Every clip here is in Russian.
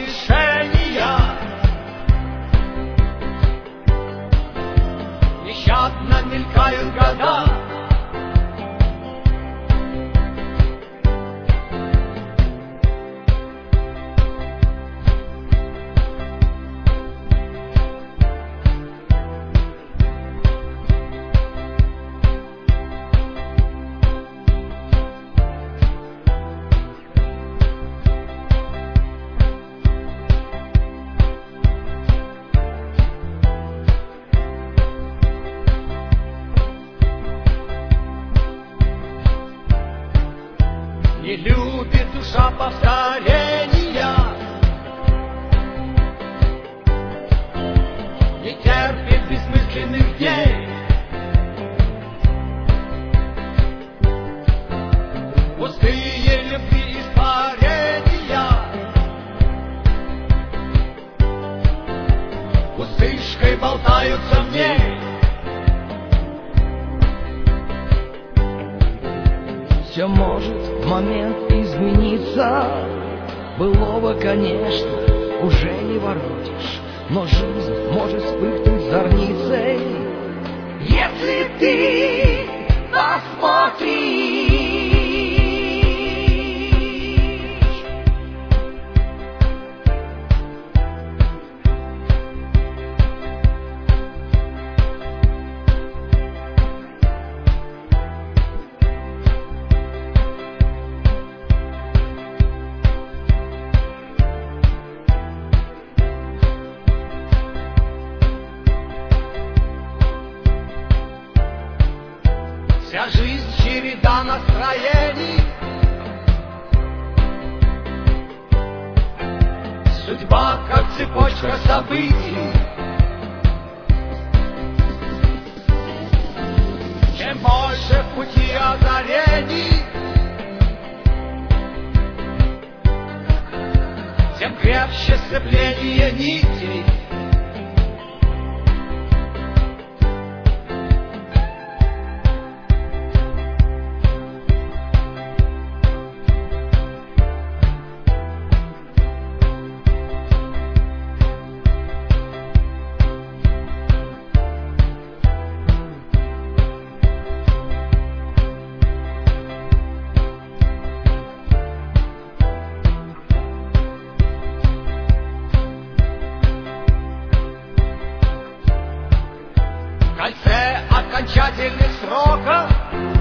решения. Нещадно мелькают года. Не любит душа повторения, не терпит бессмысленных дней. Пустые любви испарения, пустышкой болтаются в ней. Все может в момент измениться, былого, конечно, уже не воротишь, но жизнь может вспыхнуть зорницей, если ты посмотришь. Вся жизнь череда настроений, судьба как цепочка событий. Чем больше в пути озарений, тем крепче сцепление нитей. В кольце окончательных сроков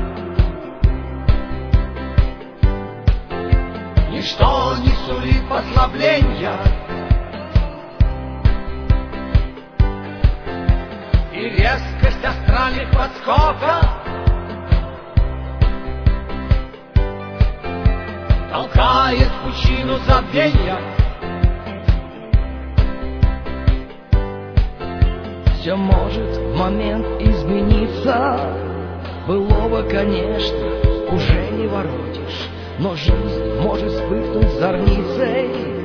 ничто не сулит послабления, и резкость астральных подскоков толкает в пучину забвения. Все может в момент измениться, былого, конечно, уже не воротишь, но жизнь может вспыхнуть зорницей,